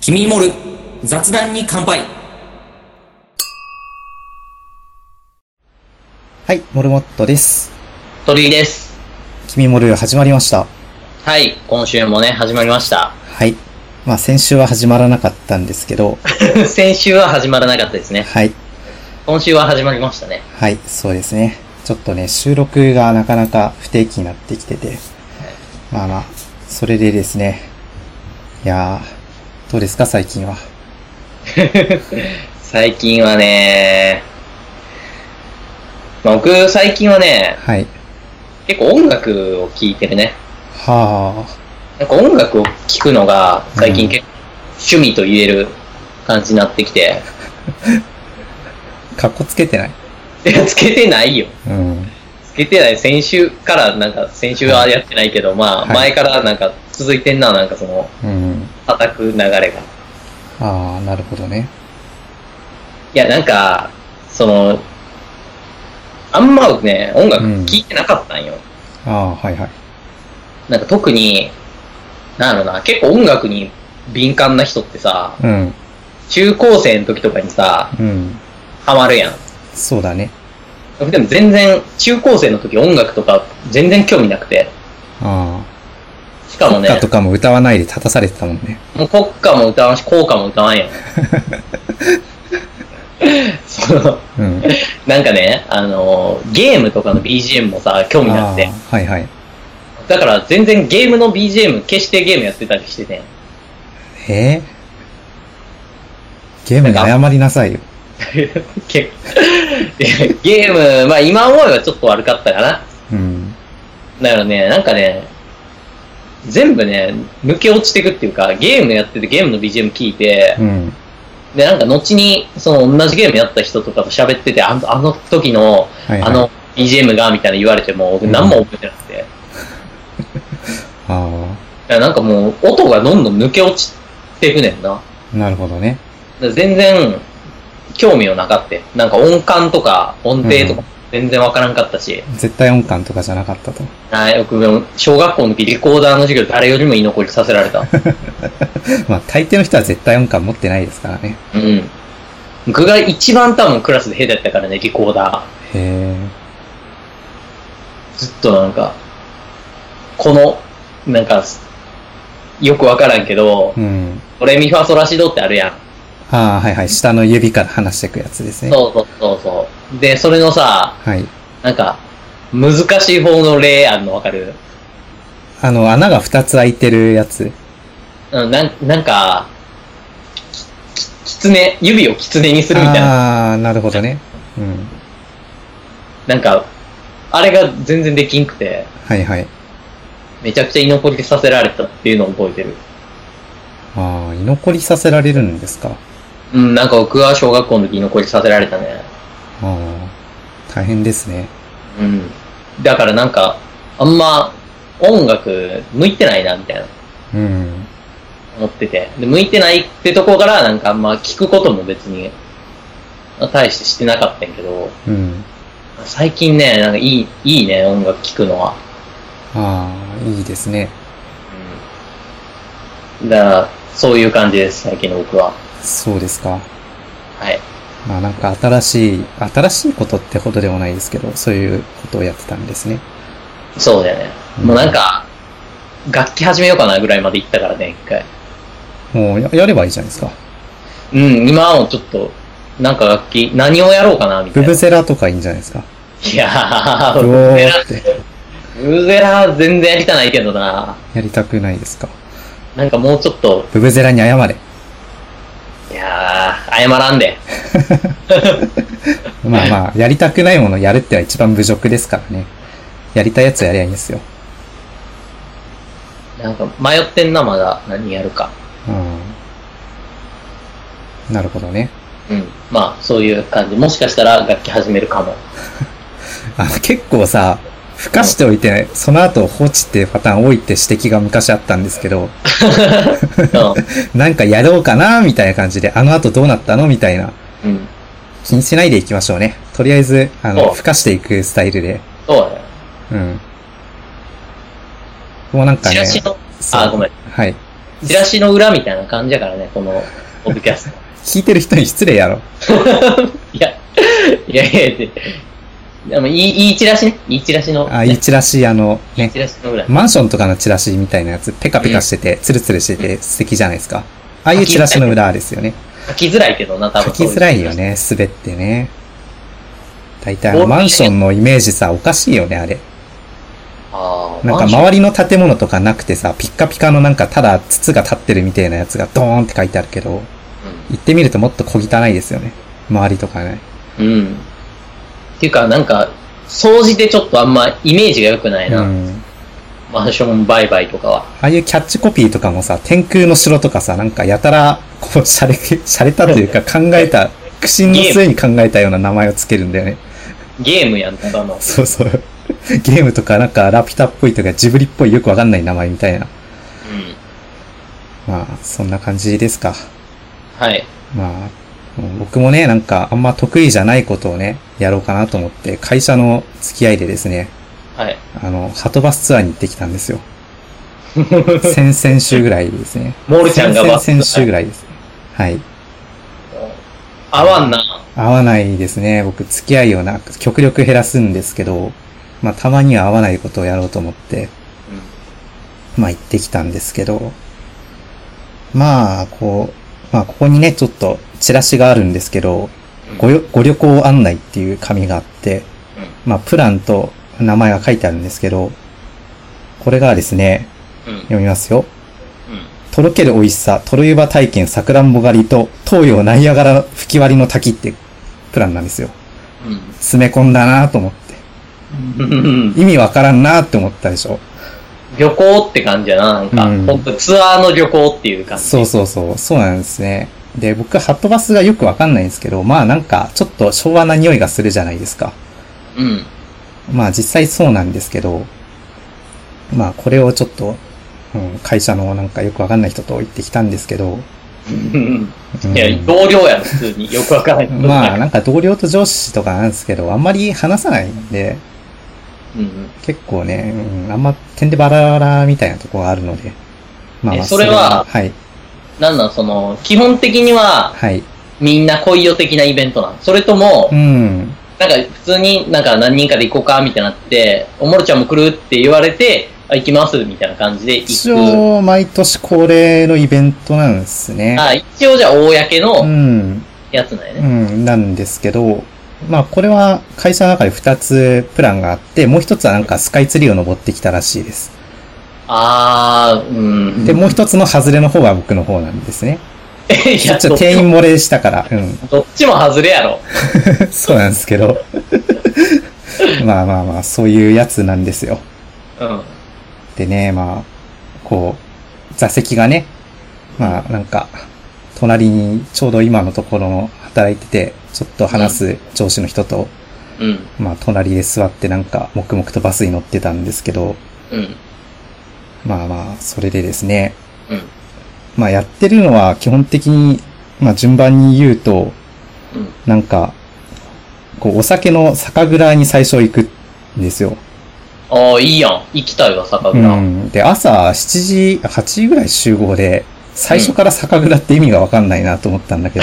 君に盛る雑談に乾杯。 はい、モルモットです。 鳥居です。 君モル始まりました。 はい、今週もね、始まりました。 はい。まあ先週は始まらなかったんですけど。 先週は始まらなかったですね。 はい。 今週は始まりましたね。 はい、そうですね。ちょっとね、収録がなかなか不定期になってきてて。まあ、それでですね。いやー、どうですか最近は。 最近はね、僕最近はね、 はい。 結構音楽を聴いてるね。 はなんか音楽を聴くのが最近結構趣味と言える感じになってきて。 かっこつけてない？ いや、つけてないよ。 うん。 つけてない。先週はやってないけど、まあ、前からなんか続いてんな、なんかその、叩く流れが。 ああ、なるほどね。 いや、なんか、あんまね、音楽聴いてなかったんよ。 ああ、はいはい。 なんか特に、なんだろうな、結構音楽に敏感な人ってさ、中高生の時とかにさ、ハマるやん。 そうだね。 でも全然、中高生の時音楽とか全然興味なくて。 ああ。 しかもね。 国歌とかも歌わないで立たされてたもんね。 もう国歌も歌わんし、校歌も歌わんやん。なんかね、ゲームとかの BGM もさ、興味なくて。 はいはい。 だから全然ゲームの BGM 消してゲームやってたりしてね。 ゲームに謝りなさいよ。 ゲーム、まあ今思えばちょっと悪かったかな。だからね、なんかね、全部ね、抜け落ちてくっていうか、ゲームやっててゲームの BGM 聞いて、で、なんか後に、同じゲームやった人とかと喋ってて、あの時の、BGM が、みたいな言われても、僕何も覚えてなくて。なんかもう、音がどんどん抜け落ちていくねんな。 なるほどね。 全然、興味はなかった。なんか音感とか、音程とか、全然わからんかったし。 絶対音感とかじゃなかったと。 はい、僕、小学校の時、リコーダーの授業誰よりも居残りさせられた。 まあ、大抵の人は絶対音感持ってないですからね。 僕が一番多分クラスで下手やったからね、リコーダー。ずっとなんか、なんか、よくわからんけど、ドレミファソラシドってあるやん。 はいはい。下の指から離していくやつですね。 そう。で、それのさ、なんか、難しい方の例あんのわかる？ 穴が2つ開いてるやつ。 なんか、指をキツネにするみたいな。 なるほどね。 なんか、あれが全然できんくて。 はいはい。 めちゃくちゃ居残りさせられたっていうのを覚えてる。 居残りさせられるんですか？ なんか僕は小学校の時居残りさせられたね。 大変ですね。 だからなんか、あんま音楽向いてないな、みたいな。思ってて。で、向いてないってとこからなんかあんま聞くことも別に、大してしてなかったんやけど、最近ね、なんかいいね、音楽聴くのは。 いいですね。 だから、そういう感じです、最近の僕は。 そうですか。 はい。 まあなんか新しいことってほどでもないですけど、そういうことをやってたんですね。 そうだよね。もうなんか、楽器始めようかなぐらいまで行ったからね、一回。 もうやればいいじゃないですか。 今はもうちょっと、なんか楽器、何をやろうかな、みたいな。 ブブゼラとかいいんじゃないですか。 いやー、ブブゼラ全然やりたないけどな。 やりたくないですか。 なんかもうちょっと。 ブブゼラに謝れ。 いやー、謝らんで。 まあ、やりたくないものやるってのは一番侮辱ですからね。やりたいやつやりゃいいんですよ。 なんか迷ってんな、まだ。何やるか。 なるほどね。 まあ、そういう感じ。もしかしたら楽器始めるかも。 結構さ、ふかしておいて、その後放置っていうパターン多いって指摘が昔あったんですけど、なんかやろうかなみたいな感じで、あの後どうなったのみたいな。気にしないでいきましょうね。とりあえず、ふかしていくスタイルで。 そうだね。 もうなんかね。 ごめん。 はい。 チラシの裏みたいな感じだからね、この、ポッドキャスト。 聞いてる人に失礼やろ。 いや、でもいいチラシね。いいチラシの、ね。 いいチラシ、ね。 チラシの裏。 マンションとかのチラシみたいなやつ、ペカペカしてて、ツルツルしてて素敵じゃないですか。ああいうチラシの裏ですよね。 書きづらいけどな、多分。 書きづらいよね、滑ってね。大体マンションのイメージさ、おかしいよね、あれ。なんか周りの建物とかなくてさ、ピッカピカのなんかただ筒が立ってるみたいなやつがドーンって書いてあるけど、行ってみるともっと小汚いですよね。周りとかね。 うん。っていうか、なんか、掃除でちょっとあんまイメージが良くないな。マンション売買とかは。 ああいうキャッチコピーとかもさ、天空の城とかさ、なんかやたら、こう、洒落たというか考えた、苦心の末に考えたような名前をつけるんだよね。 ゲームやん、ただの。 そうそう。ゲームとかなんかラピュタっぽいとかジブリっぽいよくわかんない名前みたいな。まあ、そんな感じですか。 はい。 まあ、僕もね、なんかあんま得意じゃないことをね、やろうかなと思って、会社の付き合いでですね、 はい。 ハトバスツアーに行ってきたんですよ。先々週ぐらいですね。 モールちゃんがバス先々週ぐらいですね。はい。 合わんな。 合わないですね。僕、付き合いを極力減らすんですけど、まあ、たまには合わないことをやろうと思って、まあ、行ってきたんですけど、まあ、ここにね、ちょっと、チラシがあるんですけど、ご旅行案内っていう紙があって、まあ、プランと名前が書いてあるんですけど、これがですね、読みますよ。とろける美味しさ、トロ湯葉体験、さくらんぼ狩りと、東洋ナイアガラ吹き割りの滝ってプランなんですよ。詰め込んだなと思って。意味わからんなって思ったでしょ。 旅行って感じやな、なんか、ほんとツアーの旅行っていう感じ。 そうなんですね。で、僕、ハットバスがよくわかんないんですけど、まあなんか、ちょっと昭和な匂いがするじゃないですか。まあ実際そうなんですけど、まあこれをちょっと、会社のなんかよくわかんない人と言ってきたんですけど。 いや、同僚やろ、普通に。よくわかんない。 まあなんか同僚と上司とかなんですけど、あんまり話さないんで、結構ね、あんま点でバラバラみたいなところがあるので。 まあそれは、はい。基本的には、はい。みんな恋よ的なイベントなの？それとも、なんか普通になんか何人かで行こうかみたいになって、おもろちゃんも来るって言われて、行きますみたいな感じで行く。 一応、毎年恒例のイベントなんですね。 一応じゃあ、公のやつなんやね。 なんですけど、まあ、これは会社の中で2つプランがあって、もう1つはなんかスカイツリーを登ってきたらしいです。で、もう1つの外れの方は僕の方なんですね。ちょっと定員漏れしたから。 どっちも外れやろ。 そうなんですけど。まあ、そういうやつなんですよ。でね、まあ、こう、座席がね、まあなんか、隣にちょうど今のところの働いてて、ちょっと話す上司の人と、まあ隣で座ってなんか、黙々とバスに乗ってたんですけど、まあ、それでですね、まあやってるのは基本的に、まあ順番に言うと、なんか、こうお酒の酒蔵に最初行くんですよ。 いいやん。行きたいわ、酒蔵。 で、朝7時、8時ぐらい集合で、最初から酒蔵って意味がわかんないなと思ったんだけど。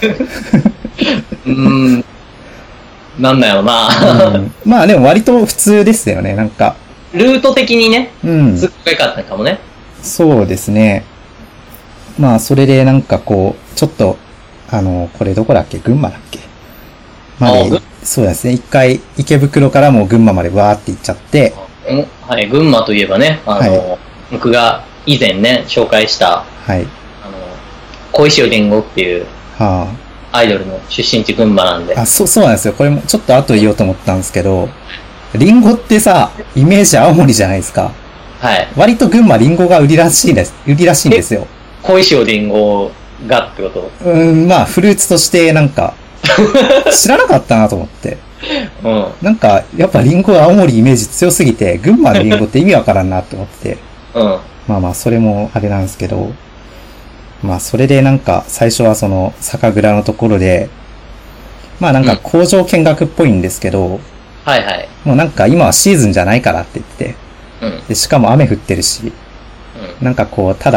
なんだよな。 まあでも割と普通ですよね、なんか。 ルート的にね、すっごい良かったかもね。 そうですね。まあそれでなんかこう、ちょっと、これどこだっけ？群馬だっけ？そうですね。一回、池袋からもう群馬までわーって行っちゃって。 はい、群馬といえばね、僕が以前ね、紹介した、小石尾りんごっていう、アイドルの出身地群馬なんで。 そうなんですよ。これもちょっと後言おうと思ったんですけど、りんごってさ、イメージ青森じゃないですか。 はい。 割と群馬りんごが売りらしいんですよ。 小石尾りんごがってこと？ まあ、フルーツとしてなんか、知らなかったなと思って。なんか、やっぱリンゴは青森イメージ強すぎて、群馬のリンゴって意味わからんなと思って。まあ、それもあれなんですけど、まあ、それでなんか、最初はその、酒蔵のところで、まあなんか工場見学っぽいんですけど、もうなんか今はシーズンじゃないからって言って、で、しかも雨降ってるし、なんかこう、ただ、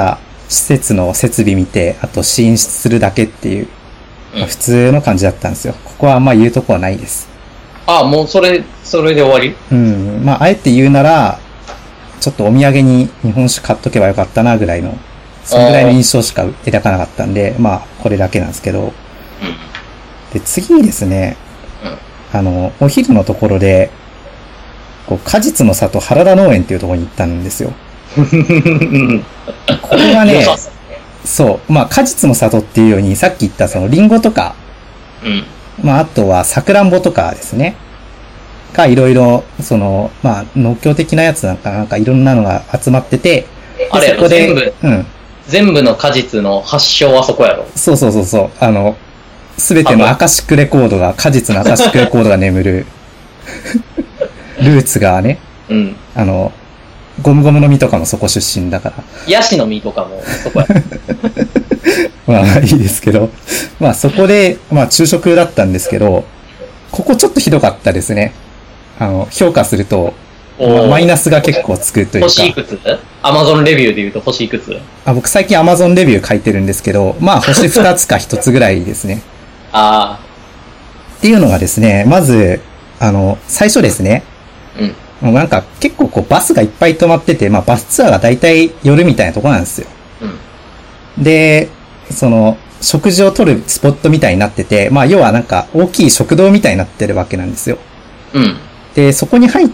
施設の設備見て、あと進出するだけっていう、普通の感じだったんですよ。ここはあんま言うとこはないです。 あ、もうそれで終わり？ うん。まあ、あえて言うなら、ちょっとお土産に日本酒買っとけばよかったなぐらいの、そのぐらいの印象しか描かなかったんで、まあ、これだけなんですけど。で、次にですね、お昼のところで、こう、果実の里原田農園っていうところに行ったんですよ。ここがね、そう、まあ、果実の里っていうように、さっき言ったそのリンゴとか、まあ、あとはさくらんぼとかですね。がいろいろ、その、まあ、農協的なやつなんかいろんなのが集まってて、 あれやろ、全部の果実の発祥はそこやろ。 そう。すべてのアカシックレコードが、果実のアカシックレコードが眠る、ルーツがね、ゴムゴムの実とかもそこ出身だから。 ヤシの実とかもそこや。 まあ、いいですけど。まあ、そこで、まあ、昼食だったんですけど、ここちょっとひどかったですね。評価すると、マイナスが結構つくというか。 星いくつ？アマゾンレビューで言うと星いくつ？ 僕最近アマゾンレビュー書いてるんですけど、まあ星2つか1つぐらいですね。 ああ。 っていうのがですね、まず、最初ですね。もうなんか結構こうバスがいっぱい止まってて、まあバスツアーが大体夜みたいなとこなんですよ。で、食事を取るスポットみたいになってて、まあ要はなんか大きい食堂みたいになってるわけなんですよ。で、そこに入って、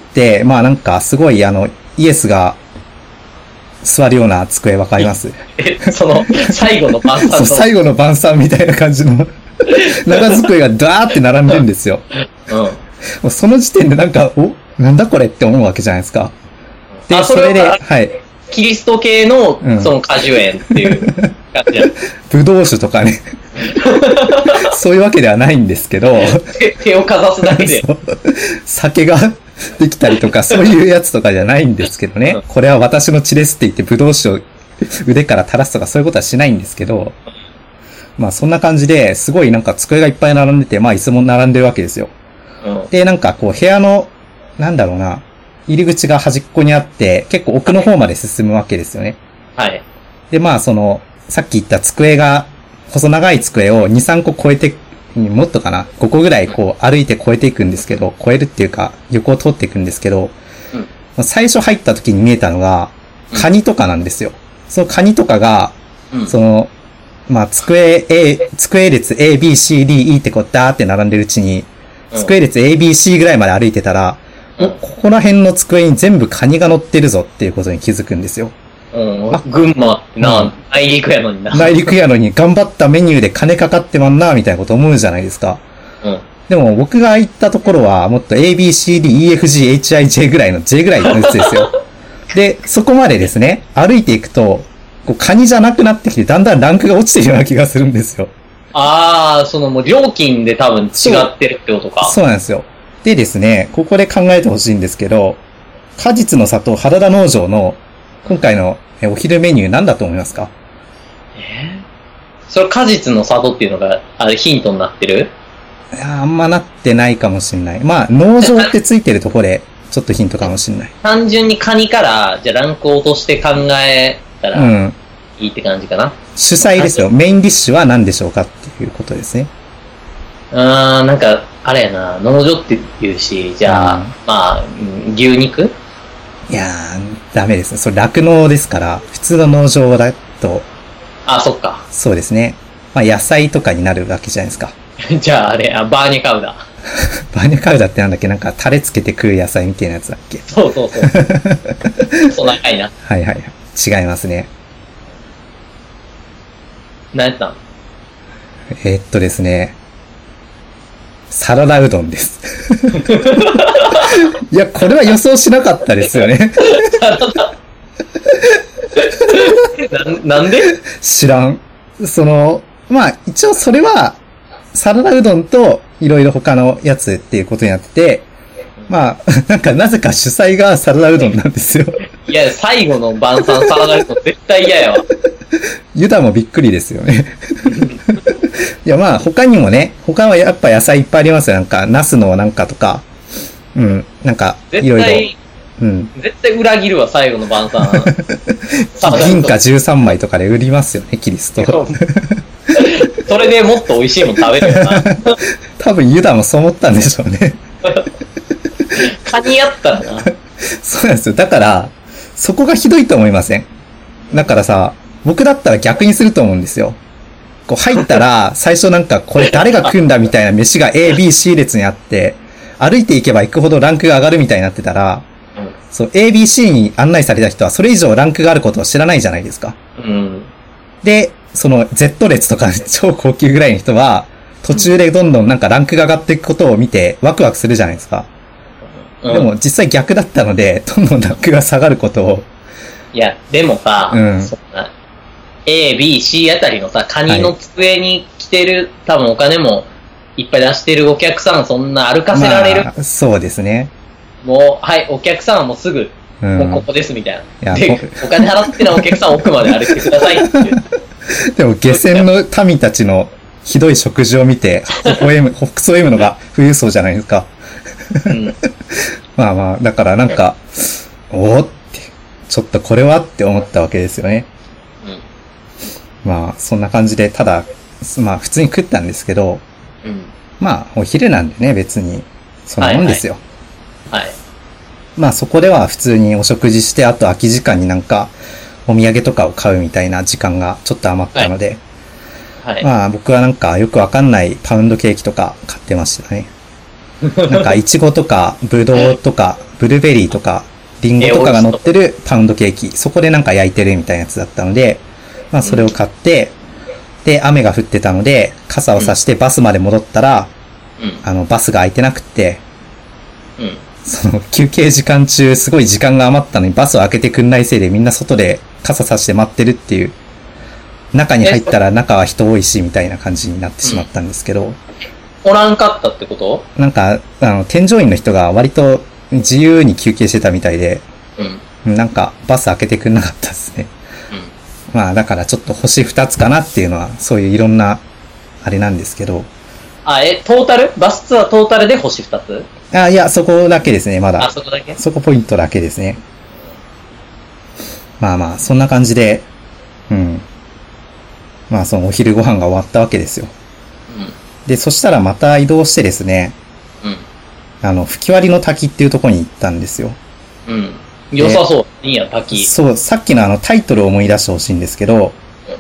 まあなんかすごいイエスが座るような机わかります？ 最後の晩餐。 そう、最後の晩餐みたいな感じの長机がダーって並んでるんですよ。もうその時点でなんか、なんだこれって思うわけじゃないですか。で、それで、はい。 キリスト系の、果樹園っていう感じや。 ぶどう酒とかね。そういうわけではないんですけど。 手をかざすだけで。 酒ができたりとか、そういうやつとかじゃないんですけどね。これは私の血ですって言ってぶどう酒を腕から垂らすとかそういうことはしないんですけど。まあそんな感じで、すごいなんか机がいっぱい並んでて、まあ椅子も並んでるわけですよ。で、なんかこう部屋の、なんだろうな、入り口が端っこにあって、結構奥の方まで進むわけですよね。 はい。 で、まあさっき言った机が、細長い机を2、3個超えて、もっとかな ?5 個ぐらいこう歩いて越えていくんですけど、越えるっていうか、横を通っていくんですけど、最初入った時に見えたのが、カニとかなんですよ。そのカニとかが、まあ、机列 A, B, C, D, E ってこうダーって並んでるうちに、机列 A, B, C ぐらいまで歩いてたら、ここら辺の机に全部カニが乗ってるぞっていうことに気づくんですよ。 群馬ってな、内陸やのにな。 内陸やのに頑張ったメニューで金かかってまんな、みたいなこと思うじゃないですか。でも僕が行ったところは、もっと A, B, C, D, E, F, G, H, I, J ぐらいの J ぐらいのやつですよ。で、そこまでですね、歩いていくと、こうカニじゃなくなってきて、だんだんランクが落ちてるような気がするんですよ。 もう料金で多分違ってるってことか。 そうなんですよ。でですね、ここで考えてほしいんですけど、果実の里原田農場の今回のお昼メニュー何だと思いますか？ それ果実の里っていうのがヒントになってる？ あんまなってないかもしれない。まあ農場ってついてるところでちょっとヒントかもしれない。 単純にカニからじゃあランクを落として考えたらいいって感じかな。 主催ですよ。メインディッシュは何でしょうかっていうことですね。 なんかあれやな、農場って言うし、じゃあ、まあ牛肉？ いやー、ダメですね。それ酪農ですから、普通の農場だと。 そっか。 そうですね。まあ野菜とかになるわけじゃないですか。 じゃあバーニャカウダ。 バーニャカウダってなんだっけ？なんかタレつけて食う野菜みたいなやつだっけ？ そう。そう長いな。 はい。違いますね。 何やったん？ ですね。サラダうどんです。いや、これは予想しなかったですよね。 なんで？ 知らん。まあ、一応それは、サラダうどんといろいろ他のやつっていうことになってて、まあ、なんかなぜか主催がサラダうどんなんですよ。 いや、最後の晩餐サラダうどん絶対嫌やわ。 ユダもびっくりですよね。いや、まあ、他はやっぱ野菜いっぱいありますよ。なんか、ナスのなんかとか、なんか、いろいろ。 うん。 絶対裏切るわ、最後の晩餐。 銀貨13枚とかで売りますよね、キリスト。 それでもっと美味しいもの食べるよな。 多分ユダもそう思ったんでしょうね。 カニやったらな。 そうなんですよ。だから、そこがひどいと思いません？だからさ、僕だったら逆にすると思うんですよ。こう入ったら、最初なんかこれ誰が食うんだみたいな飯が A、B、C 列にあって、歩いていけば行くほどランクが上がるみたいになってたら、そう、A、B、C に案内された人はそれ以上ランクがあることを知らないじゃないですか。 うん。 で、その Z 列とか超高級ぐらいの人は、途中でどんどんなんかランクが上がっていくことを見てワクワクするじゃないですか。でも実際逆だったので、どんどんランクが下がることを。 いや、でもさ、そんな A、B、C あたりのさ、カニの机に来てる、多分お金もいっぱい出してるお客さん、そんな歩かせられる、 そうですね。 もう、はい、お客さんはもうすぐ、もうここですみたいな。で、お金払ってないお客さん奥まで歩いてくださいっていう。 でも下船の民たちのひどい食事を見て、ほくそ笑むのが富裕層じゃないですか。うん、まあまあ、だからなんか、おーって、ちょっとこれはって思ったわけですよね。うん、まあ、そんな感じで、ただ、まあ普通に食ったんですけど、うん、まあお昼なんでね、別に、そんなもんですよ。 はい、はい。 まあそこでは普通にお食事して、あと空き時間になんか、お土産とかを買うみたいな時間がちょっと余ったので、はいはい、まあ僕はなんかよくわかんないパウンドケーキとか買ってましたね。なんかイチゴとかブドウとかブルーベリーとかリンゴとかが乗ってるパウンドケーキ、そこでなんか焼いてるみたいなやつだったので、まあそれを買って、で雨が降ってたので傘を差してバスまで戻ったら、バスが空いてなくって、その休憩時間中すごい時間が余ったのにバスを開けてくんないせいでみんな外で傘差して待ってるっていう、中に入ったら中は人多いしみたいな感じになってしまったんですけど、 おらんかったってこと？ なんか添乗員の人が割と自由に休憩してたみたいで、なんかバス開けてくんなかったですね。まあだからちょっと星2つかなっていうのはそういういろんなあれなんですけど。 トータル？バスツアートータルで星2つ？ いや、そこだけですね、まだ。 そこだけ？ そこポイントだけですね。まあまあ、そんな感じで、まあそのお昼ご飯が終わったわけですよ。で、そしたらまた移動してですね、吹割の滝っていうところに行ったんですよ。 良さそう。いいや、滝。 そう、さっきのタイトルを思い出してほしいんですけど、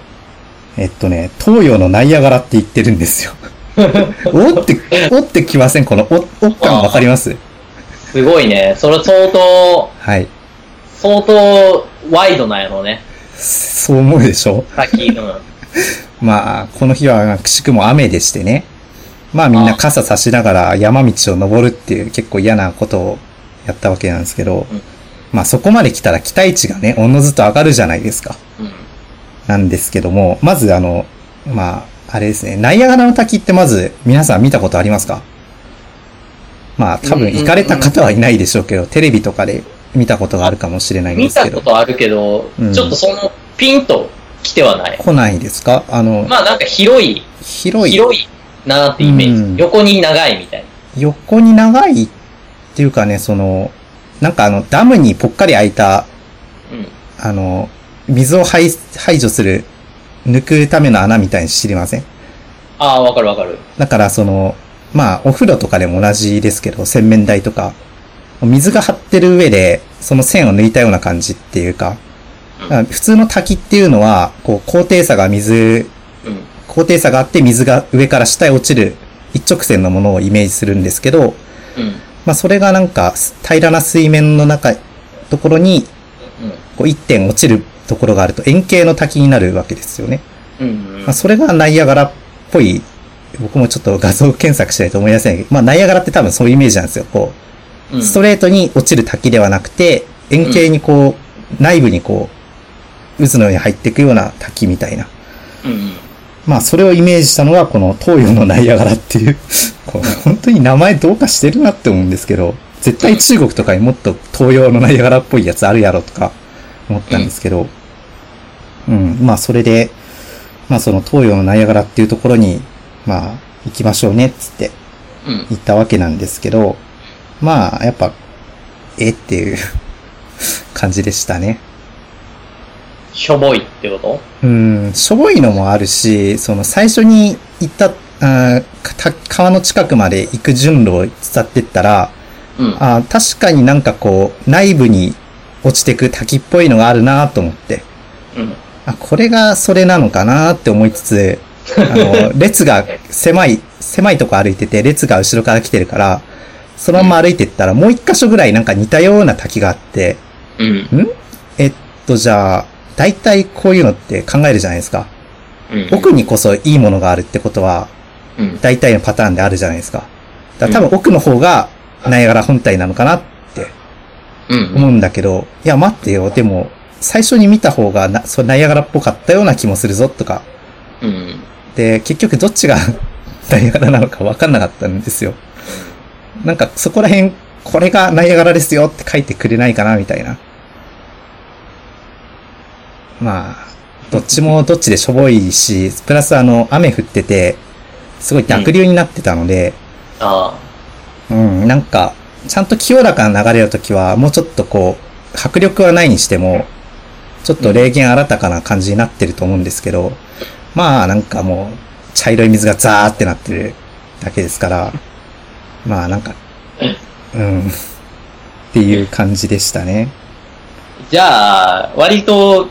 東洋のナイアガラって言ってるんですよ。おってきません？このお感わかります？ すごいね。それ相当、 はい。 相当ワイドなんやろうね。 そう思うでしょ？ 滝、 まあ、この日はくしくも雨でしてね。まあみんな傘差しながら山道を登るっていう結構嫌なことをやったわけなんですけど、まあそこまで来たら期待値がね、おのずと上がるじゃないですか。なんですけども、まずまあ、あれですね、ナイアガラの滝ってまず皆さん見たことありますか？まあ多分行かれた方はいないでしょうけど、テレビとかで見たことがあるかもしれないんですけど。 見たことあるけど、ちょっとそのピンと来てはない。 来ないですか？まあなんか広いなーってイメージ。横に長いみたいな。 横に長いっていうかね、なんかダムにぽっかり開いた、水を排除する、抜くための穴みたいに知りません？ わかるわかる。 だからまあお風呂とかでも同じですけど、洗面台とか、水が張ってる上で、その線を抜いたような感じっていうか、普通の滝っていうのは、高低差があって水が上から下へ落ちる一直線のものをイメージするんですけど、まあそれがなんか平らな水面のところに、一点落ちるところがあると円形の滝になるわけですよね。まあそれがナイアガラっぽい、僕もちょっと画像検索しないと思い出せないけど、まあナイアガラって多分そういうイメージなんですよ。ストレートに落ちる滝ではなくて、円形に内部に渦のように入っていくような滝みたいな。まあそれをイメージしたのがこの東洋のナイアガラっていう、本当に名前どうかしてるなって思うんですけど、絶対中国とかにもっと東洋のナイアガラっぽいやつあるやろとか思ったんですけど、まあそれで、まあその東洋のナイアガラっていうところに、まあ行きましょうねっつって行ったわけなんですけど、まあやっぱ、っていう感じでしたね。 しょぼいってこと？ しょぼいのもあるし、その最初に行った川の近くまで行く順路を伝ってったら、確かになんかこう、内部に落ちてく滝っぽいのがあるなと思って。これがそれなのかなって思いつつ、列が狭いとこ歩いてて、列が後ろから来てるから、そのまま歩いてったらもう一箇所ぐらいなんか似たような滝があって、じゃあ、大体こういうのって考えるじゃないですか。奥にこそいいものがあるってことは、大体のパターンであるじゃないですか。だから多分奥の方がナイアガラ本体なのかなって思うんだけど、いや待ってよ、でも最初に見た方がナイアガラっぽかったような気もするぞとか。で、結局どっちがナイアガラなのか分かんなかったんですよ。なんかそこら辺、これがナイアガラですよって書いてくれないかなみたいな。まあ、どっちもどっちでしょぼいし、プラス雨降ってて、すごい濁流になってたので、なんか、ちゃんと清らかな流れの時は、もうちょっとこう、迫力はないにしても、ちょっと霊験新たかな感じになってると思うんですけど、まあなんかもう、茶色い水がザーってなってるだけですから、まあなんか、っていう感じでしたね。 じゃあ、割と、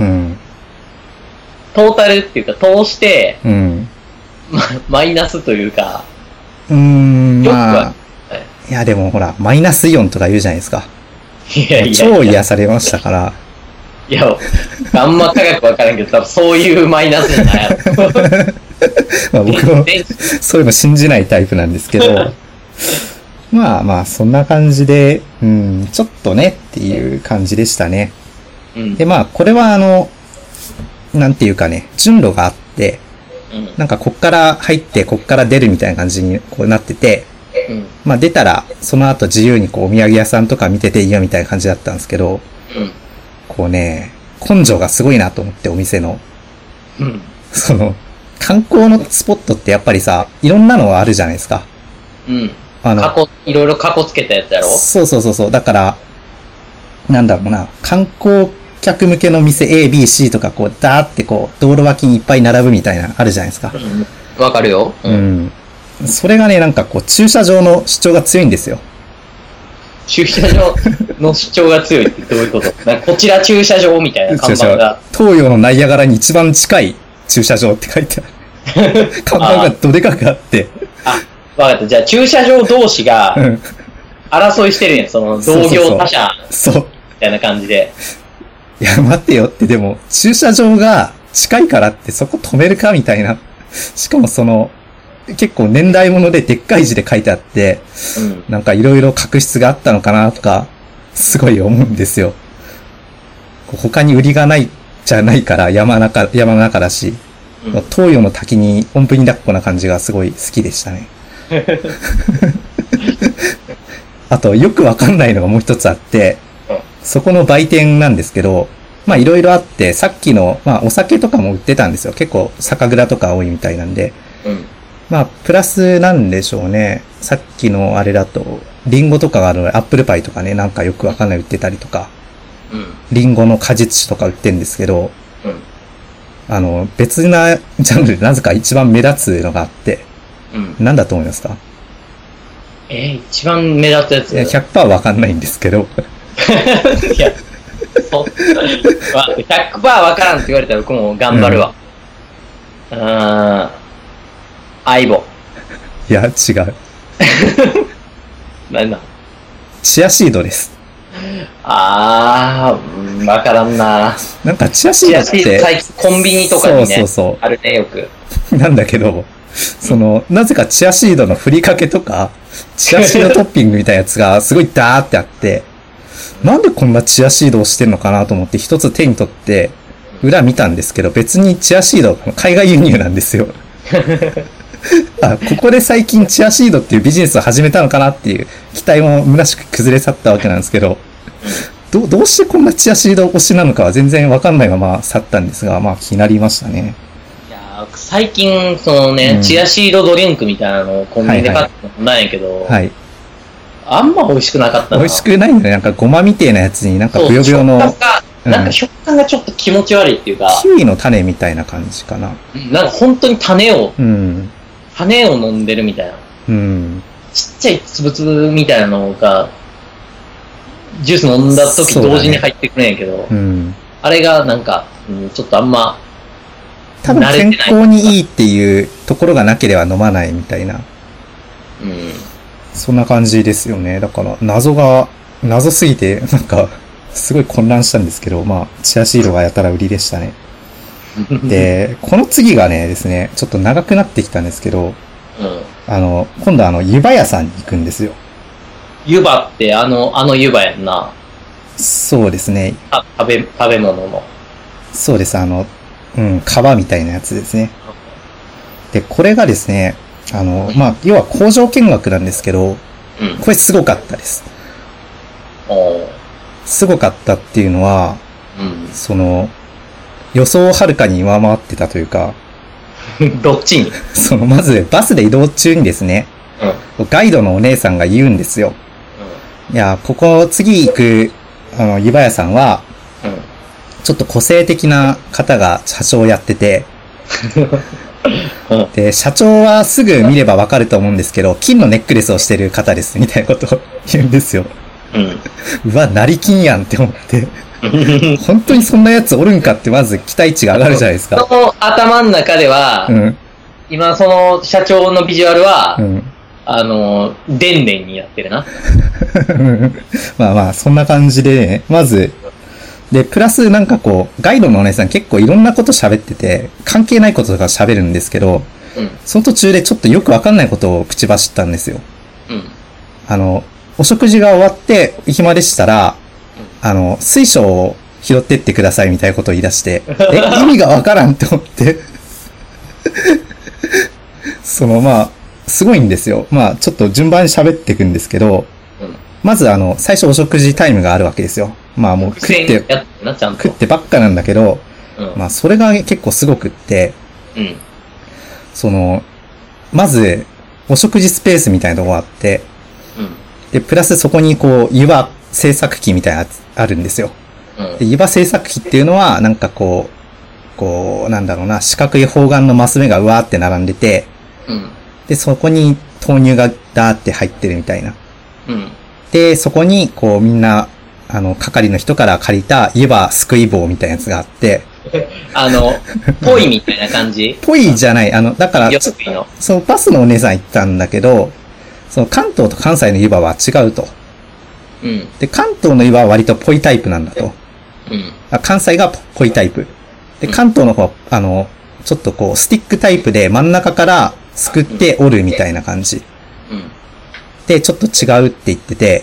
トータルっていうか、通して、マイナスというか、 まあ、いやでもほら、マイナスイオンとか言うじゃないですか。超癒されましたから。 いや、あんま科学わからんけど、多分そういうマイナスじゃないやろ。 まあ僕も、そういうの信じないタイプなんですけど、まあまあ、そんな感じで、ちょっとねっていう感じでしたね。で、まあ、これはなんていうかね、順路があって、なんかこっから入ってこっから出るみたいな感じにこうなってて、まあ出たらその後自由にこうお土産屋さんとか見てていいよみたいな感じだったんですけど、こうね、根性がすごいなと思ってお店の。その、観光のスポットってやっぱりさ、いろんなのがあるじゃないですか。 いろいろカコつけたやつやろ？ そう。だから、なんだろうな、観光客向けの店 A、B、C とかこう、ダーってこう、道路脇にいっぱい並ぶみたいな、あるじゃないですか。 わかるよ。 それがね、なんかこう、駐車場の主張が強いんですよ。 駐車場の主張が強いってどういうこと？なんかこちら駐車場みたいな看板が。 東洋のナイアガラに一番近い駐車場って書いてある。看板がどでかくあって。 わかった。じゃあ駐車場同士が、争いしてるんや。その、同業他社。みたいな感じで。 いや、待ってよって、でも、駐車場が近いからってそこ止めるかみたいな。しかも結構年代物ででっかい字で書いてあって、なんかいろいろ確執があったのかなとか、すごい思うんですよ。他に売りがないじゃないから山の中だし、東洋の滝におんぶに抱っこな感じがすごい好きでしたね。あと、よくわかんないのがもう一つあって、そこの売店なんですけど、まあいろいろあって、さっきの、まあお酒とかも売ってたんですよ。結構酒蔵とか多いみたいなんで。まあ、プラスなんでしょうね。さっきのあれだと、リンゴとかがあるので、アップルパイとかね、なんかよくわかんない売ってたりとか、リンゴの果実酒とか売ってるんですけど、別なジャンルでなぜか一番目立つのがあって、なんだと思いますか？ 一番目立つやつ？ いや、100% わかんないんですけど。 いや、100% わからんって言われたら僕も頑張るわ。相棒。 いや、違う。 何だ？ チアシードです。 わからんな。 なんかチアシードって。 最近コンビニとかにね、あるね、よく。 なんだけど、なぜかチアシードのふりかけとか、チアシードトッピングみたいなやつがすごいダーってあって、なんでこんなチアシードをしてるのかなと思って一つ手に取って、裏見たんですけど、別にチアシード、海外輸入なんですよ。ここで最近チアシードっていうビジネスを始めたのかなっていう期待も虚しく崩れ去ったわけなんですけど、どうしてこんなチアシード推しなのかは全然わかんないまま去ったんですが、まあ気になりましたね。 いや最近、チアシードドリンクみたいなのをコンビニで買ったことないんやけど、 あんま美味しくなかったな。 美味しくないんだね。なんかごまみてえなやつになんかブヨブヨの。 なんか食感がちょっと気持ち悪いっていうか。 キウイの種みたいな感じかな。 なんか本当に種を飲んでるみたいな。 うん。 ちっちゃいつぶつぶみたいなのが、ジュース飲んだ時同時に入ってくるんやけど、あれがなんか、ちょっとあんま、 多分健康にいいっていうところがなければ飲まないみたいな。そんな感じですよね。だから謎すぎて、なんか、すごい混乱したんですけど、まあ、チアシードがやたら売りでしたね。で、この次がねですね、ちょっと長くなってきたんですけど、今度湯葉屋さんに行くんですよ。 湯葉って湯葉やんな。 そうですね。 食べ物の。 そうです。皮みたいなやつですね。で、これがですね、まあ、要は工場見学なんですけど、これすごかったです。すごかったっていうのは、予想をはるかに上回ってたというか、 どっちにまず、バスで移動中にですね、ガイドのお姉さんが言うんですよ。いや、ここ次行く、湯葉屋さんは、ちょっと個性的な方が社長をやってて、で、社長はすぐ見ればわかると思うんですけど、金のネックレスをしてる方です、みたいなことを言うんですよ。うわ、成金やんって思って。本当にそんなやつおるんかってまず期待値が上がるじゃないですか。 その頭の中では、今その社長のビジュアルは、でんでんにやってるな。 まあまあ、そんな感じでね、まず、で、プラスなんかこう、ガイドのお姉さん結構いろんなこと喋ってて、関係ないこととか喋るんですけど、その途中でちょっとよくわかんないことを口走ったんですよ。お食事が終わって暇でしたら、水晶を拾ってってくださいみたいなことを言い出して、意味がわからんって思って。まあ、すごいんですよ。まあ、ちょっと順番に喋っていくんですけど、まず最初お食事タイムがあるわけですよ。まあもう食ってばっかなんだけど、まあそれが結構すごくって、まず、お食事スペースみたいなとこがあって、で、プラスそこにこう、湯葉製作機みたいなやつあるんですよ。で湯葉製作機っていうのは、なんかこう、なんだろうな、四角い方眼のマス目がうわーって並んでて、で、そこに豆乳がダーって入ってるみたいな。で、そこに、こう、みんな、係の人から借りた湯葉すくい棒みたいなやつがあって、 ぽいみたいな感じぽいじゃない、だから、バスのお姉さん言ったんだけど、関東と関西の湯葉は違うと。で、関東の湯葉は割とぽいタイプなんだと。関西がぽいタイプ。で、関東の方は、ちょっとこう、スティックタイプで真ん中からすくって折るみたいな感じ。で、ちょっと違うって言ってて、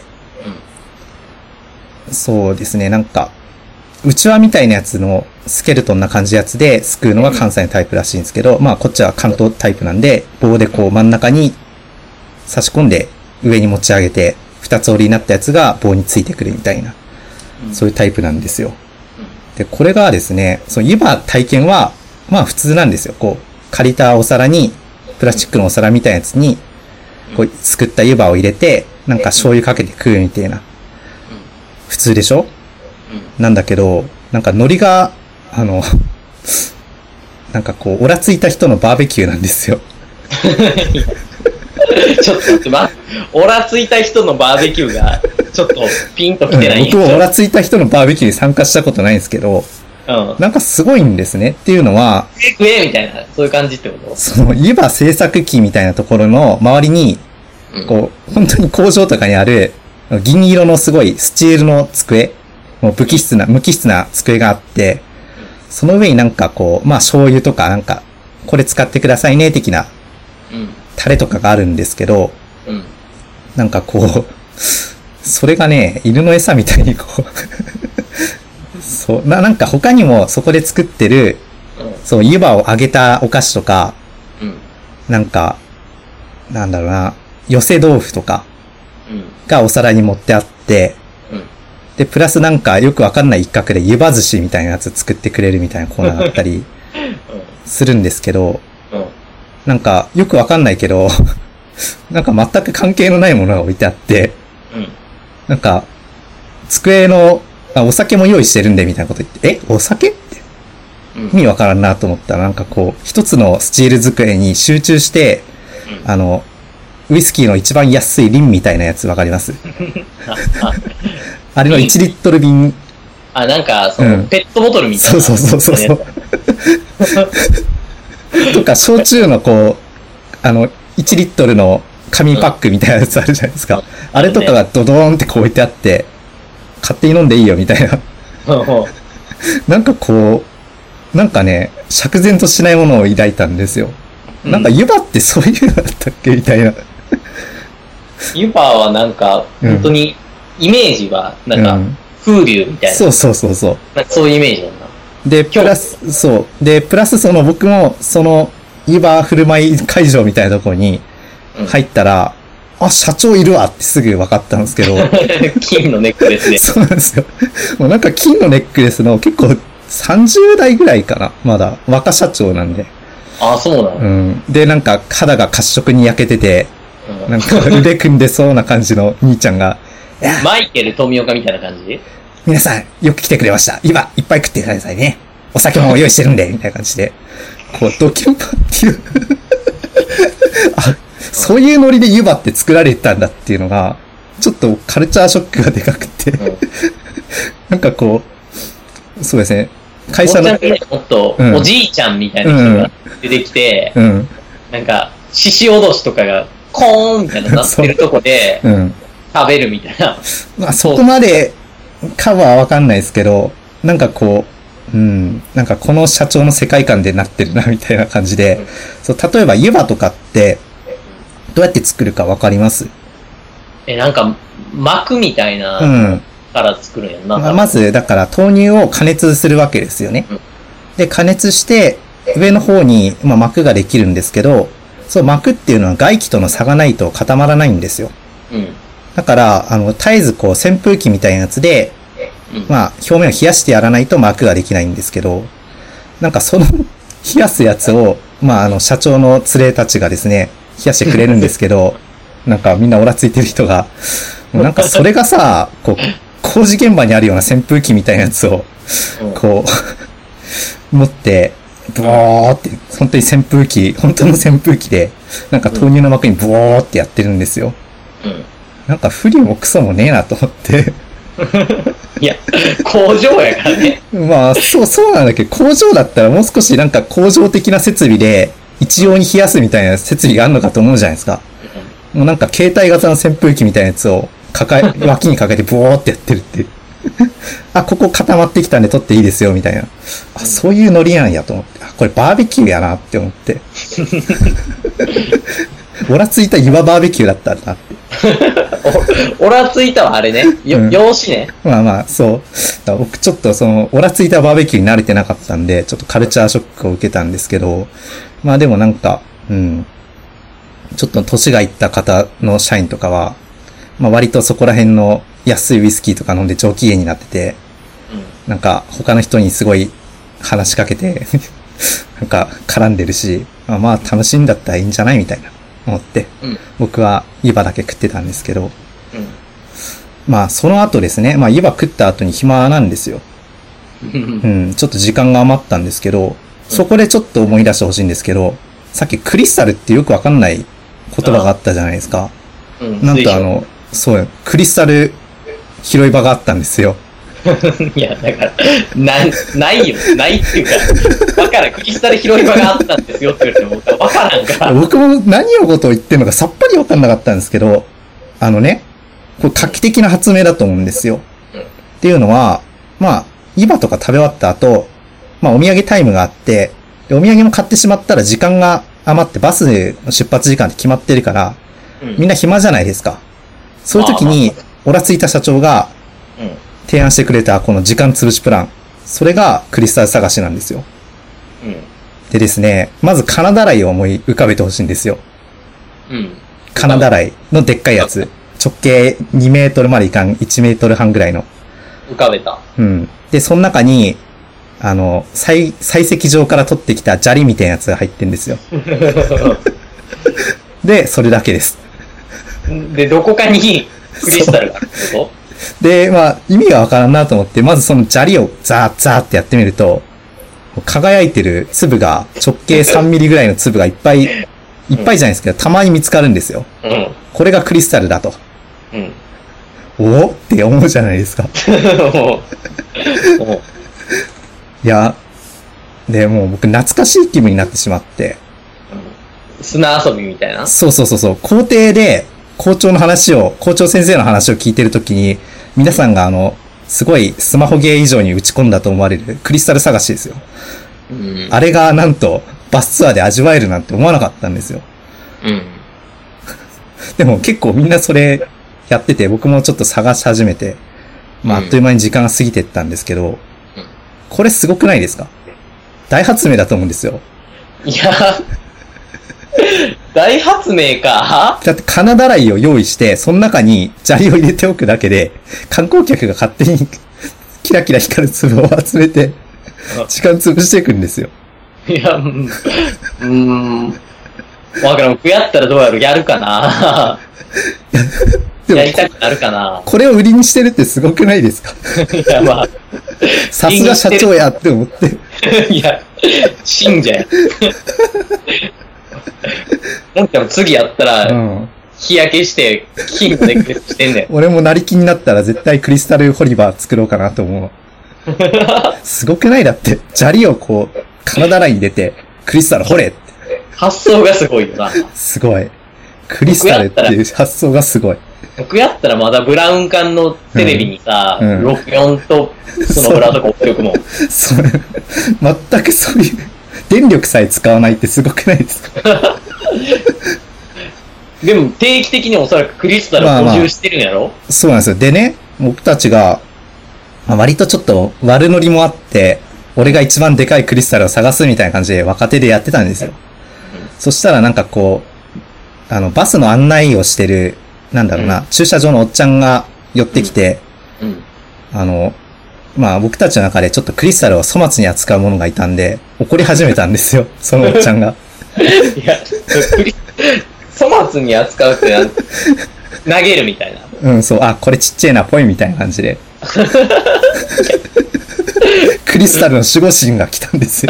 そうですね、なんか、うちわみたいなやつのスケルトンな感じのやつですくうのが関西のタイプらしいんですけど、まあこっちは関東タイプなんで、棒でこう真ん中に差し込んで上に持ち上げて、二つ折りになったやつが棒についてくるみたいな、そういうタイプなんですよ。で、これがですね、湯葉体験は、まあ普通なんですよ。こう、借りたお皿に、プラスチックのお皿みたいなやつに、こう、すくった湯葉を入れて、なんか醤油かけて食うみたいな。普通でしょ？なんだけど、なんか海苔が、なんかこう、オラついた人のバーベキューなんですよ。 ちょっと待って、オラついた人のバーベキューが、ちょっとピンときてないんですよ。 僕もオラついた人のバーベキューに参加したことないんですけど、なんかすごいんですね。っていうのは、 食えみたいな、そういう感じってこと？ 湯葉製作機みたいなところの周りに、こう、本当に工場とかにある、銀色のすごいスチールの机、もう無機質な机があって、その上になんかこう、まあ醤油とかなんか、これ使ってくださいね、的な、タレとかがあるんですけど、なんかこう、それがね、犬の餌みたいにこう、そう、なんか他にもそこで作ってる、そう、湯葉を揚げたお菓子とか、なんか、なんだろうな、寄せ豆腐とかがお皿に盛ってあって、で、プラスなんかよくわかんない一角で湯葉寿司みたいなやつ作ってくれるみたいなコーナーがあったりするんですけど、なんかよくわかんないけど、なんか全く関係のないものが置いてあって、 なんか、机の、お酒も用意してるんでみたいなこと言って、お酒って意味わからんなと思ったら、なんかこう、一つのスチール机に集中して、ウイスキーの一番安い瓶みたいなやつわかりますあれの1リットル瓶。 なんか、ペットボトルみたいな。 そう。とか、焼酎のこう、1リットルの紙パックみたいなやつあるじゃないですか。あれとかがドドーンってこう置いてあって、勝手に飲んでいいよみたいな。なんかこう、なんかね、釈然としないものを抱いたんですよ。なんか湯葉ってそういうのだったっけみたいな。 湯葉はなんか、本当に、イメージは、なんか、風流みたいな。 そう。 そういうイメージだな。 で、プラス僕も、湯葉振る舞い会場みたいなところに入ったら、社長いるわってすぐ分かったんですけど。 金のネックレスで。 そうなんですよ。もうなんか金のネックレスの結構30代ぐらいかな。まだ若社長なんで。 そうなの？ で、なんか肌が褐色に焼けてて、なんか腕組んでそうな感じの兄ちゃんが、 マイケル富岡みたいな感じ？ 皆さん、よく来てくれました。今、いっぱい食ってくださいね。お酒も用意してるんで、みたいな感じで。こう、ドキュンパっていうそういうノリで湯葉って作られてたんだっていうのが、ちょっとカルチャーショックがでかくてなんかこう、そうですね。会社の。もっと、おじいちゃんみたいな人が出てきて、なんか、獅子おどしとかが、コーンみたいななってるとこで、食べるみたいな。 まあそこまでかはわかんないですけど、なんかこう、なんかこの社長の世界観でなってるなみたいな感じで、例えば湯葉とかって、どうやって作るかわかります？ なんか、膜みたいな、から作るんやんな。 まず、だから豆乳を加熱するわけですよね。で、加熱して、上の方に、膜ができるんですけど、そう膜っていうのは外気との差がないと固まらないんですよ。だから、絶えずこう扇風機みたいなやつで、表面を冷やしてやらないと膜ができないんですけど、なんかその冷やすやつを、社長の連れたちがですね、冷やしてくれるんですけど、なんかみんなオラついてる人が、なんかそれがさ、こう、工事現場にあるような扇風機みたいなやつを、こう、持って、ブワーって、本当に本当の扇風機で、なんか豆乳の膜にブワーってやってるんですよ。なんか不利もクソもねえなと思って。 いや、工場やからね。 そうなんだけど、工場だったらもう少しなんか工場的な設備で、一様に冷やすみたいな設備があるのかと思うじゃないですか。もうなんか携帯型の扇風機みたいなやつを脇にかけてボーってやってるっていう。ここ固まってきたんで取っていいですよみたいな。そういうノリなんやと思って。これバーベキューやなって思って。オラついた湯葉バーベキューだったんだって。 オラついたはあれね。用紙ね。 そう。僕ちょっとオラついたバーベキューに慣れてなかったんで、ちょっとカルチャーショックを受けたんですけど、でもなんか、ちょっと年がいった方の社員とかは、割とそこら辺の安いウイスキーとか飲んで上機嫌になってて、なんか他の人にすごい話しかけて、なんか絡んでるし、楽しいんだったらいいんじゃないみたいな思って、僕は湯葉だけ食ってたんですけど、その後ですね、湯葉食った後に暇なんですよ。ちょっと時間が余ったんですけど、そこでちょっと思い出してほしいんですけど、さっきクリスタルってよくわかんない言葉があったじゃないですか。なんとクリスタル拾い場があったんですよ。 いや、だから、ないよ。ないっていうか、わからん。クリスタル拾い場があったんですよって言われても、わからんから。 僕も何のことを言ってるのかさっぱりわかんなかったんですけど、これ画期的な発明だと思うんですよ。っていうのは、湯葉とか食べ終わった後、お土産タイムがあって、でお土産も買ってしまったら時間が余ってバスの出発時間って決まってるから、みんな暇じゃないですか。そういう時に、オラついた社長が提案してくれたこの時間潰しプラン。それがクリスタル探しなんですよ。でですね、まず金だらいを思い浮かべてほしいんですよ。金だらいのでっかいやつ。直径2メートルまでいかん1メートル半ぐらいの。 浮かべた。 で、その中に、採石場から取ってきた砂利みたいなやつが入ってるんですよ。で、それだけです。 で、どこかにクリスタルがあるってこで、まあ、意味がわからんなと思って、まずその砂利をザーザーってやってみると、輝いてる粒が、直径3ミリぐらいの粒がいっぱいじゃないですけど、たまに見つかるんですよ。 と？うん。 これがクリスタルだと。 うん。 おって思うじゃないですか。いや、で、もう僕懐かしい気分になってしまって。 砂遊びみたいな。 そう。校庭で校長先生の話を聞いてるときに、皆さんがすごいスマホゲー以上に打ち込んだと思われるクリスタル探しですよ。 うん、 あれがなんとバスツアーで味わえるなんて思わなかったんですよ。 うん。 でも結構みんなそれやってて、僕もちょっと探し始めて、まああっという間に時間が過ぎてったんですけど、これすごくないですか？大発明だと思うんですよ。 いや、大発明か？ だって金だらいを用意して、その中に砂利を入れておくだけで、観光客が勝手にキラキラ光る粒を集めて、時間潰していくんですよ。 いや、わからん。僕やったらどうやろう？やるかなやりたくなるかな。 これを売りにしてるってすごくないですか？ いや、まあ。 さすが社長やって思って。 いや、信者や。なんか次やったら、日焼けして、金のネックレスしてんねん。 俺もなりきになったら絶対クリスタルホリバー作ろうかなと思う。すごくない？だって、砂利をこう、金だらに入れて、クリスタル掘れって。 発想がすごいよな。 すごい。クリスタルっていう発想がすごい。 僕やったらまだブラウン管のテレビにさ、64とそのブラとか置っておくもん。 それ、全くそういう、電力さえ使わないってすごくないですか？ でも定期的におそらくクリスタルを補充してるんやろ？ そうなんですよ。でね、僕たちが、割とちょっと悪ノリもあって、俺が一番でかいクリスタルを探すみたいな感じで若手でやってたんですよ。そしたらなんかこう、バスの案内をしてる、なんだろうな、駐車場のおっちゃんが寄ってきて、まあ僕たちの中でちょっとクリスタルを粗末に扱う者がいたんで、怒り始めたんですよ、そのおっちゃんが。 いや、粗末に扱うって投げるみたいな。 そう、これちっちゃいな、ぽいみたいな感じで。クリスタルの守護神が来たんですよ。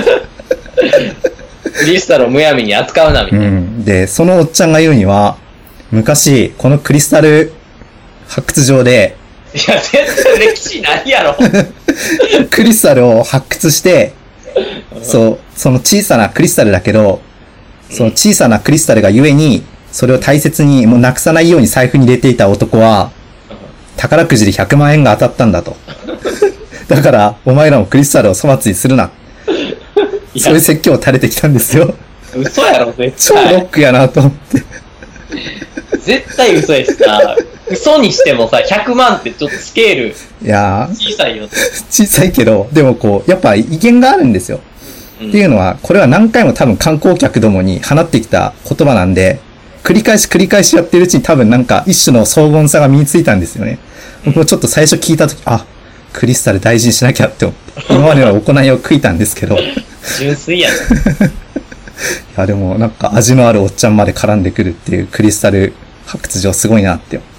クリスタルをむやみに扱うな、みたいな。 で、そのおっちゃんが言うには、昔、このクリスタル発掘場で、 いや、全然歴史ないやろ。 クリスタルを発掘して、その小さなクリスタルだけど、その小さなクリスタルがゆえに、それを大切にもうなくさないように財布に入れていた男は、宝くじで100万円が当たったんだと。だから、お前らもクリスタルを粗末にするな。そういう説教を垂れてきたんですよ。 嘘やろ、絶対。超ロックやなと思って。 絶対嘘やしさ、嘘にしてもさ、100万ってちょっとスケール、小さいよ。 小さいけど、でもこう、やっぱ威厳があるんですよ。っていうのは、これは何回も多分観光客どもに放ってきた言葉なんで、繰り返しやってるうちに多分なんか一種の荘厳さが身についたんですよね。僕もちょっと最初聞いたとき、クリスタル大事にしなきゃって思って、今までの行いを悔いたんですけど。 純粋やね。 いや、でもなんか味のあるおっちゃんまで絡んでくるっていうクリスタル発掘場すごいなって思って。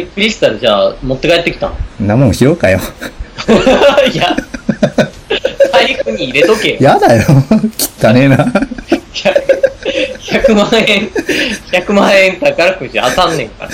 クリスタルじゃあ持って帰ってきたの？ んなもん拾うかよ。 いや、財布に入れとけよ。 やだよ。汚ねえな。 100万円宝くじ当たんねんから。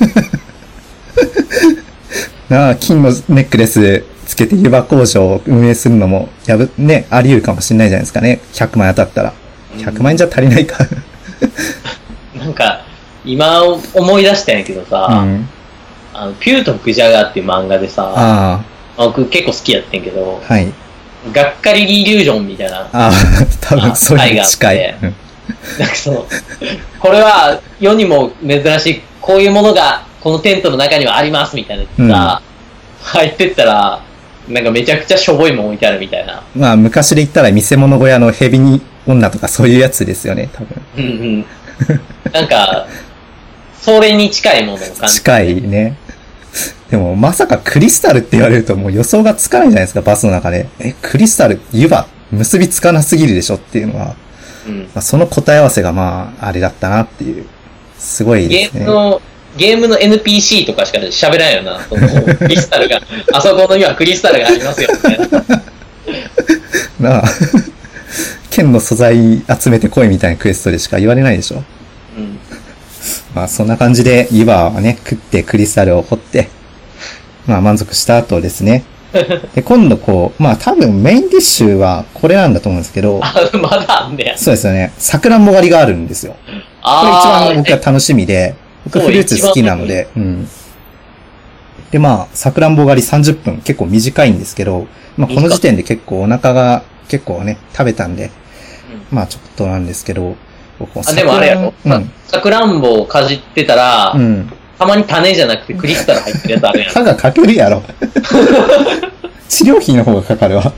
なあ、金のネックレスつけて湯葉工場を運営するのも、ね、あり得るかもしれないじゃないですかね。100万円当たったら。100万円じゃ足りないか。 なんか、今思い出したんやけどさ、ピューとクジャガっていう漫画でさ、僕結構好きやってんけど、 はい。 がっかりイリュージョンみたいな。 多分それに近い。 なんかこれは世にも珍しい、こういうものがこのテントの中にはありますみたいなさ、入ってったら、なんかめちゃくちゃしょぼいもん置いてあるみたいな。 まあ昔で言ったら見せ物小屋のヘビに女とかそういうやつですよね、多分。 なんか、それに近いものを感じる。 近いね。でもまさかクリスタルって言われるともう予想がつかないじゃないですか、バスの中で。クリスタル、湯葉、結びつかなすぎるでしょっていうのは。その答え合わせがまあ、あれだったなっていう。 すごいですね。 ゲームの NPC とかしか喋らんよな。そのクリスタルが、あそこのにはクリスタルがありますよ、みたいな。 なあ。剣の素材集めてこいみたいなクエストでしか言われないでしょ。 うん。 まあそんな感じで湯葉はね、食ってクリスタルを掘って、まあ満足した後ですね。で、今度こう、まあ多分メインディッシュはこれなんだと思うんですけど、 あ、まだあんねや。 そうですよね。さくらんぼ狩りがあるんですよ。これ一番僕は楽しみで、僕フルーツ好きなので、うん。で、まあ、さくらんぼ狩り30分結構短いんですけど、まあこの時点で結構お腹が結構ね、食べたんで、まあちょっとなんですけど、 あ、でもあれやろ。さくらんぼをかじってたら、たまに種じゃなくてクリスタル入ってるやつあるやん。 歯がかけるやろ。治療費の方がかかるわ。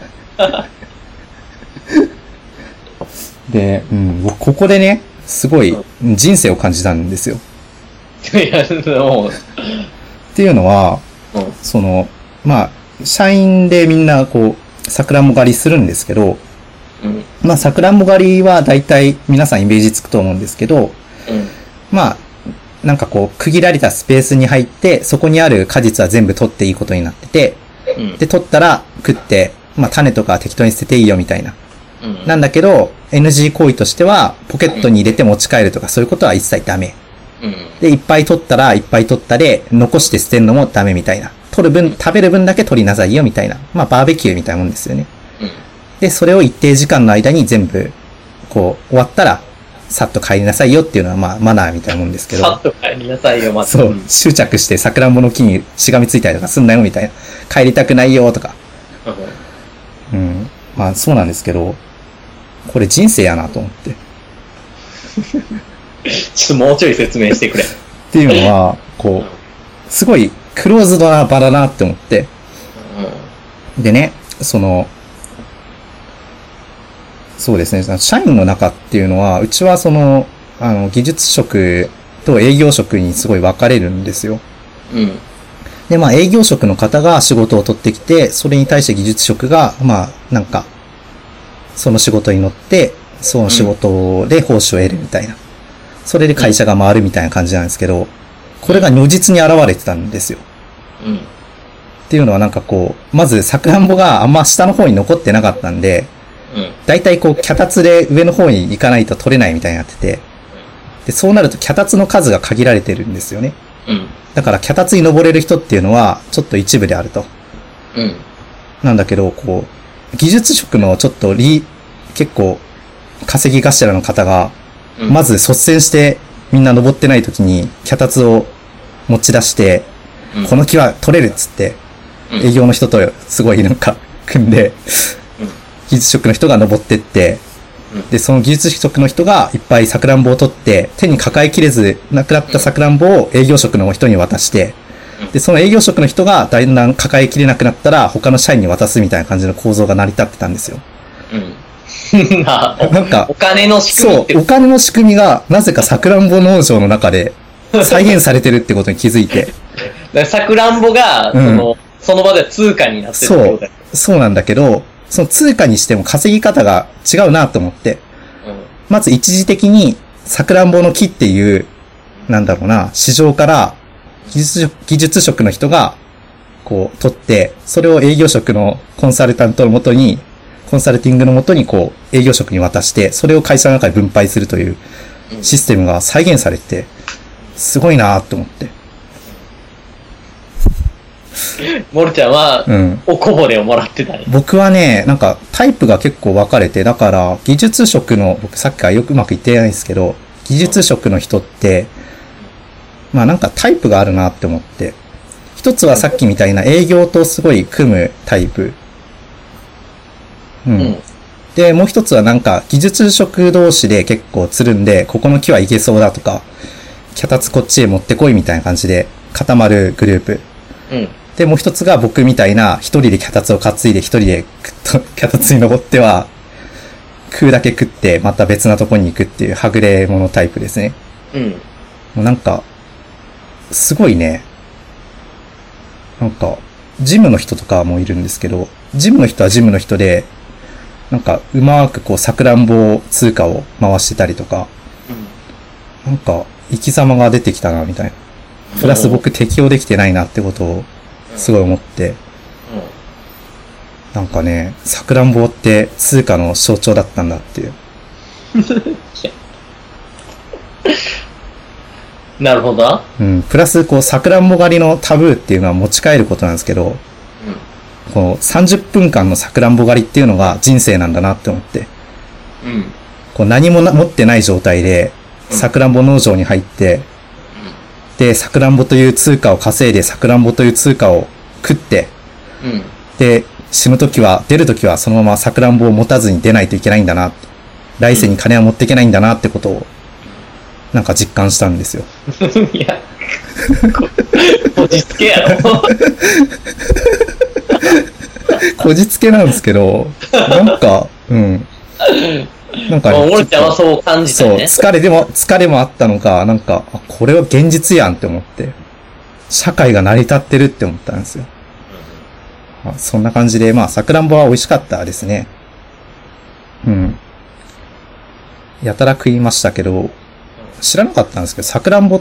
で、僕ここでね、すごい人生を感じたんですよ。 いや、もう。 っていうのは、その、まあ、社員でみんなこう、さくらんぼ狩りするんですけど、まあ、さくらんぼ狩りは大体皆さんイメージつくと思うんですけど、まあ、なんかこう、区切られたスペースに入って、そこにある果実は全部取っていいことになってて、で、取ったら食って、まあ、種とか適当に捨てていいよみたいな。なんだけど、NG 行為としては、ポケットに入れて持ち帰るとかそういうことは一切ダメ。で、いっぱい取ったら、いっぱい取ったで、残して捨てるのもダメみたいな。取る分、食べる分だけ取りなさいよみたいな。まあ、バーベキューみたいなもんですよね。で、それを一定時間の間に全部、こう、終わったら、さっと帰りなさいよっていうのは、まあ、マナーみたいなもんですけど。 さっと帰りなさいよ、まず。 そう。執着してさくらんぼの木にしがみついたりとかすんなよみたいな。帰りたくないよとか。まあ、そうなんですけど、これ人生やなと思って。 ちょっともうちょい説明してくれ。 っていうのは、こう、すごいクローズドな場だなって思って。でね、そうですね、社員の中っていうのは、うちは技術職と営業職にすごい分かれるんですよ。で、まあ営業職の方が仕事を取ってきて、それに対して技術職が、まあ、なんか、その仕事に乗って、その仕事で報酬を得るみたいな。それで会社が回るみたいな感じなんですけど、これが如実に現れてたんですよ。っていうのはなんかこう、まずさくらんぼがあんま下の方に残ってなかったんで、だいたいこう、脚立で上の方に行かないと取れないみたいになってて、で、そうなると脚立の数が限られてるんですよね。だから脚立に登れる人っていうのは、ちょっと一部であると。なんだけど、こう、技術職のちょっと結構、稼ぎ頭の方が、まず率先してみんな登ってない時に脚立を持ち出して、この木は取れるっつって、営業の人とすごいなんか組んで、技術職の人が登ってって、で、その技術職の人がいっぱいさくらんぼを取って、手に抱えきれずなくなったさくらんぼを営業職の人に渡して、で、その営業職の人がだんだん抱えきれなくなったら他の社員に渡すみたいな感じの構造が成り立ってたんですよ。 なんか、お金の仕組みって。 そう、お金の仕組みがなぜかさくらんぼ農場の中で再現されてるってことに気づいて。 さくらんぼが、その場で通貨になってるってことだよ。 そうなんだけど、その通貨にしても稼ぎ方が違うなと思って。まず一時的にさくらんぼの木っていう、なんだろうな、市場から技術職の人がこう取って、それを営業職のコンサルタントのもとに、コンサルティングのもとにこう営業職に渡して、それを会社の中で分配するというシステムが再現されて、すごいなと思って。 モルちゃんは、おこぼれをもらってたね。 僕はね、なんかタイプが結構分かれて、だから技術職の、僕さっきからよくうまく言ってないんですけど、技術職の人って、まあなんかタイプがあるなって思って。一つはさっきみたいな営業とすごい組むタイプ。で、もう一つはなんか技術職同士で結構つるんで、ここの木はいけそうだとか、脚立こっちへ持ってこいみたいな感じで固まるグループ。で、もう一つが僕みたいな一人で脚立を担いで一人で脚立に登っては、食うだけ食ってまた別なとこに行くっていうはぐれ者タイプですね。もうなんか、すごいね、なんか、ジムの人とかもいるんですけど、ジムの人はジムの人で、なんか、うまくこう、さくらんぼ通貨を回してたりとか、なんか、 生き様が出てきたな、みたいな。プラス僕適応できてないなってことを、すごい思って。なんかね、さくらんぼって通貨の象徴だったんだっていう。 なるほど。 うん。プラス、こう、さくらんぼ狩りのタブーっていうのは持ち帰ることなんですけど、この30分間のさくらんぼ狩りっていうのが人生なんだなって思って。こう何も持ってない状態で、さくらんぼ農場に入って、で、さくらんぼという通貨を稼いで、さくらんぼという通貨を食って、で、死ぬときは、出るときはそのままさくらんぼを持たずに出ないといけないんだな。来世に金は持っていけないんだなってことを、なんか実感したんですよ。 いや、こじつけやろ。 こじつけなんですけど、なんか、なんか、 ね、俺ちゃんはそう感じたね。 そう、疲れもあったのか、なんか、これは現実やんって思って、社会が成り立ってるって思ったんですよ。そんな感じで、まあ、さくらんぼは美味しかったですね。やたら食いましたけど、知らなかったんですけど、さくらんぼって、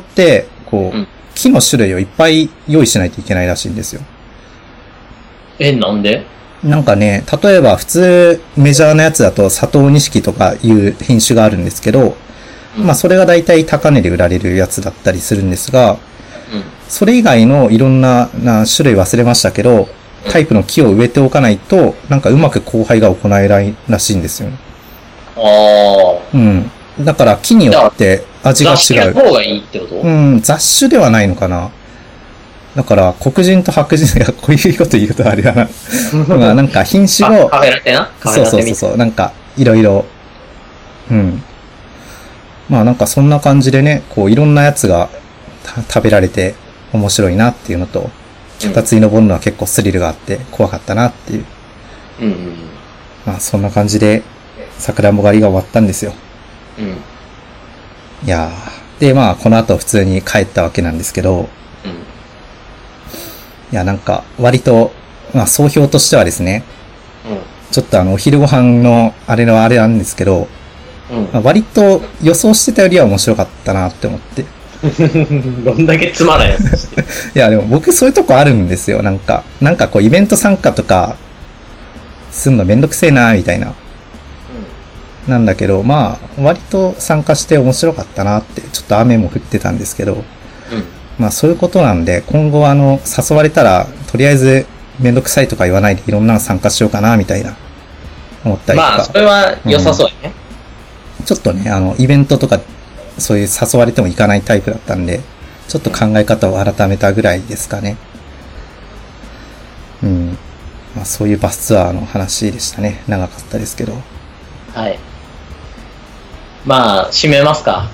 こう、木の種類をいっぱい用意しないといけないらしいんですよ。 なんで？ なんかね、例えば普通メジャーなやつだと佐藤錦とかいう品種があるんですけど、まあそれがだいたい高値で売られるやつだったりするんですが、それ以外のいろんな種類忘れましたけど、タイプの木を植えておかないと、なんかうまく交配が行えないらしいんですよね。だから木によって味が違う。 雑種の方がいいってこと？ 雑種ではないのかな。だから、黒人と白人がこういうこと言うとあれだな。まあなんか品種を、 カフェラテな？ そう、なんかいろいろ、まあなんかそんな感じでね、こういろんなやつが食べられて面白いなっていうのと、脚立に登るのは結構スリルがあって怖かったなっていう。まあそんな感じで、さくらんぼ狩りが終わったんですよ。いやー。で、まあこの後普通に帰ったわけなんですけど、いや、なんか、割と、まあ、総評としてはですね、ちょっとお昼ご飯のあれなんですけど、まあ、割と予想してたよりは面白かったなって思って。 どんだけつまらんやつして。 いや、でも僕そういうとこあるんですよ。なんかこうイベント参加とか、すんのめんどくせえなみたいな。なんだけど、まあ、割と参加して面白かったなって、ちょっと雨も降ってたんですけど、まあそういうことなんで、今後誘われたら、とりあえずめんどくさいとか言わないでいろんなの参加しようかな、みたいな、思ったりとか。 まあ、それは良さそうやね。 ちょっとね、イベントとか、そういう誘われても行かないタイプだったんで、ちょっと考え方を改めたぐらいですかね。まあそういうバスツアーの話でしたね。長かったですけど。 はい。まあ、締めますか。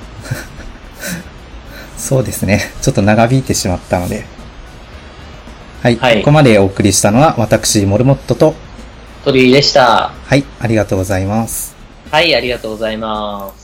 そうですね。ちょっと長引いてしまったので。はい。 はい、 ここまでお送りしたのは、私、モルモットと、 鳥居でした。 はい。ありがとうございます。 はい、ありがとうございます。